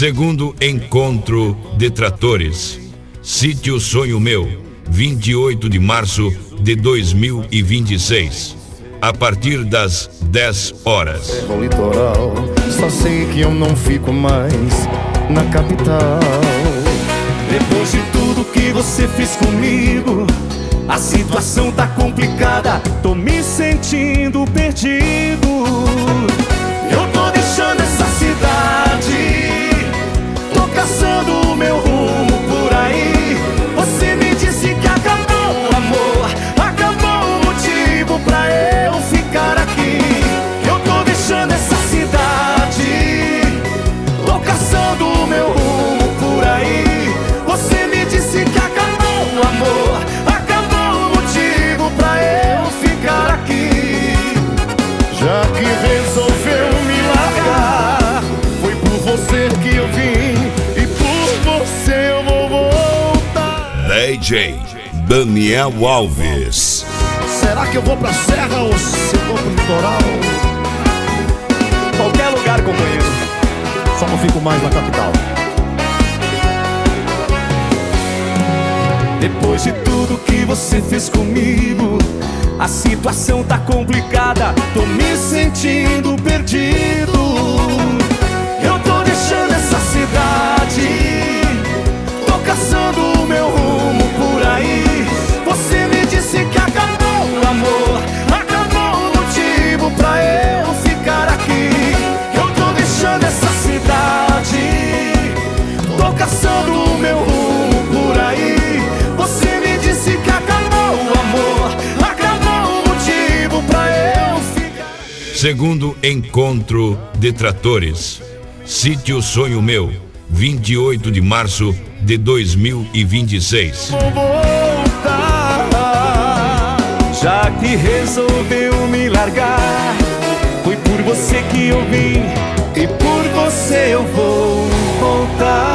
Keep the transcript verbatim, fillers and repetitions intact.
Segundo encontro de tratores, Sítio Sonho Meu, vinte e oito de março de dois mil e vinte e seis, a partir das dez horas. O litoral, só sei que eu não fico mais na capital. Depois de tudo que você fez comigo, a situação tá complicada, tô me sentindo perdido. Eu tô deixando essa cidade, tô caçando o meu rumo por aí. Você me disse que acabou o amor, acabou o motivo pra eu ficar aqui. Eu tô deixando essa cidade, tô caçando o meu rumo por aí. Você me disse que acabou o amor, acabou o motivo pra eu ficar aqui. Já que resolveu me largar, foi por você que eu vim e por você eu vou voltar. D J Daniel Alves. Será que eu vou pra serra ou se eu vou pro litoral? Qualquer lugar, companheiro, Só não fico mais na capital. depois de tudo que você fez comigo, a situação tá complicada, tô me sentindo perdido. Eu tô deixando essa cidade, tô caçando o meu rumo por aí. Você me disse que acabou o amor, acabou o motivo pra eu ficar aqui. Eu tô deixando essa cidade, tô caçando o meu rumo por aí. Você me disse que acabou o amor, acabou o motivo pra eu ficar. Segundo encontro de tratores, Sítio Sonho Meu, vinte e oito de março de dois mil e vinte e seis. Vou voltar. Já que resolveu me largar, foi por você que eu vim e por você eu vou voltar.